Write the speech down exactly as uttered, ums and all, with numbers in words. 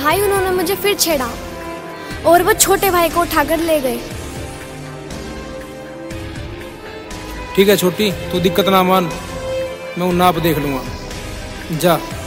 भाई उन्होंने मुझे फिर छेड़ा और वो छोटे भाई को उठाकर ले गए। ठीक है छोटी, तू दिक्कत ना मान, मैं उन्हें आप देख लूंगा, जा।